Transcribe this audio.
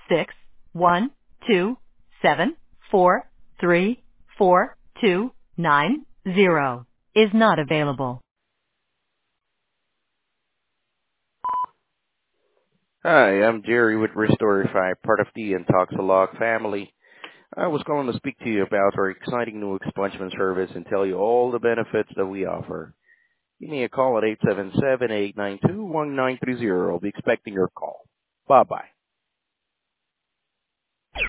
612-743-4290 is not available. Hi, I'm Jerry with Restorify, part of the Intoxilog family. I was calling to speak to you about our exciting new expungement service and tell you all the benefits that we offer. Give me a call at 877-892-1930. I'll be expecting your call. Bye-bye.